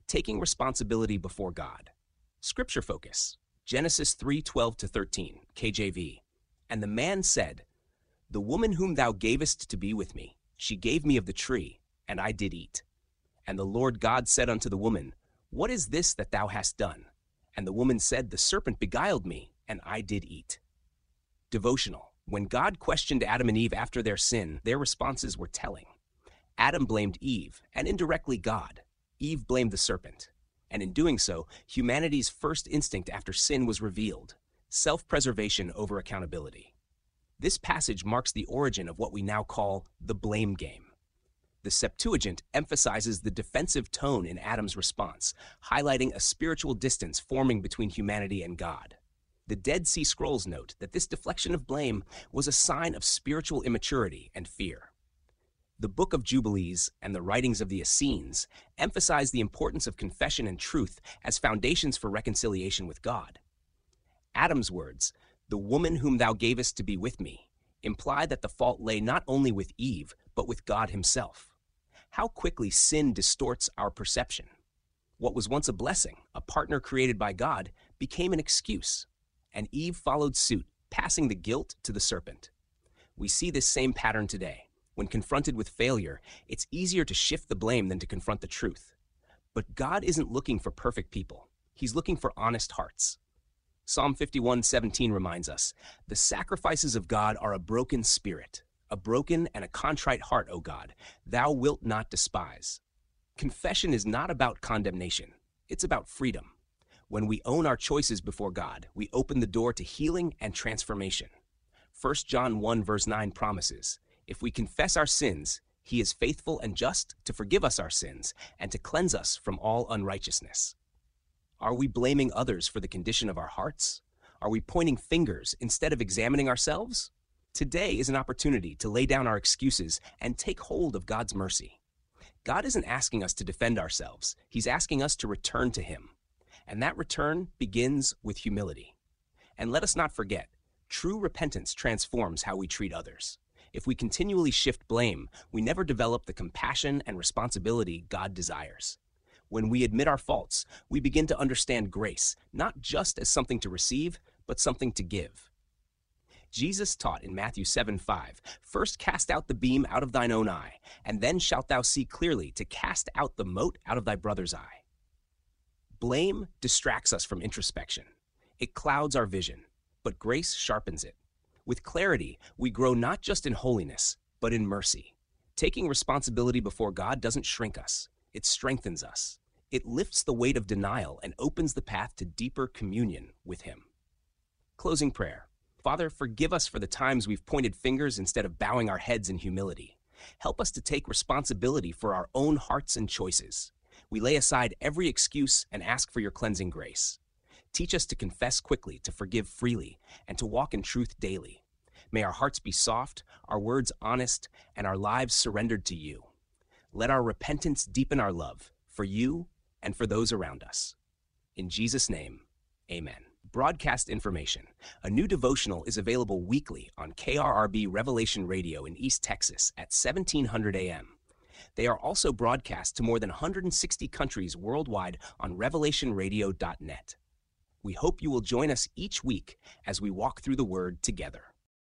taking responsibility before God. Scripture focus, Genesis 3:12-13, KJV. And the man said, "The woman whom thou gavest to be with me, she gave me of the tree, and I did eat. And the Lord God said unto the woman, What is this that thou hast done? And the woman said, The serpent beguiled me, and I did eat." Devotional. When God questioned Adam and Eve after their sin, their responses were telling. Adam blamed Eve, and indirectly God. Eve blamed the serpent. And in doing so, humanity's first instinct after sin was revealed: self-preservation over accountability. This passage marks the origin of what we now call the blame game. The Septuagint emphasizes the defensive tone in Adam's response, highlighting a spiritual distance forming between humanity and God. The Dead Sea Scrolls note that this deflection of blame was a sign of spiritual immaturity and fear. The Book of Jubilees and the writings of the Essenes emphasize the importance of confession and truth as foundations for reconciliation with God. Adam's words, "The woman whom thou gavest to be with me," imply that the fault lay not only with Eve, but with God himself. How quickly sin distorts our perception. What was once a blessing, a partner created by God, became an excuse. And Eve followed suit, passing the guilt to the serpent. We see this same pattern today. When confronted with failure, it's easier to shift the blame than to confront the truth. But God isn't looking for perfect people. He's looking for honest hearts. Psalm 51:17 reminds us, "The sacrifices of God are a broken spirit, a broken and a contrite heart, O God, thou wilt not despise." Confession is not about condemnation. It's about freedom. When we own our choices before God, we open the door to healing and transformation. 1 John 1 verse 9 promises, "If we confess our sins, he is faithful and just to forgive us our sins and to cleanse us from all unrighteousness." Are we blaming others for the condition of our hearts? Are we pointing fingers instead of examining ourselves? Today is an opportunity to lay down our excuses and take hold of God's mercy. God isn't asking us to defend ourselves. He's asking us to return to him. And that return begins with humility. And let us not forget, true repentance transforms how we treat others. If we continually shift blame, we never develop the compassion and responsibility God desires. When we admit our faults, we begin to understand grace, not just as something to receive, but something to give. Jesus taught in Matthew 7:5, "First cast out the beam out of thine own eye, and then shalt thou see clearly to cast out the mote out of thy brother's eye." Blame distracts us from introspection. It clouds our vision, but grace sharpens it. With clarity, we grow not just in holiness, but in mercy. Taking responsibility before God doesn't shrink us. It strengthens us. It lifts the weight of denial and opens the path to deeper communion with him. Closing prayer. Father, forgive us for the times we've pointed fingers instead of bowing our heads in humility. Help us to take responsibility for our own hearts and choices. We lay aside every excuse and ask for your cleansing grace. Teach us to confess quickly, to forgive freely, and to walk in truth daily. May our hearts be soft, our words honest, and our lives surrendered to you. Let our repentance deepen our love for you and for those around us. In Jesus' name, amen. Broadcast information. A new devotional is available weekly on KRRB Revelation Radio in East Texas at 1700 a.m. They are also broadcast to more than 160 countries worldwide on revelationradio.net. We hope you will join us each week as we walk through the Word together.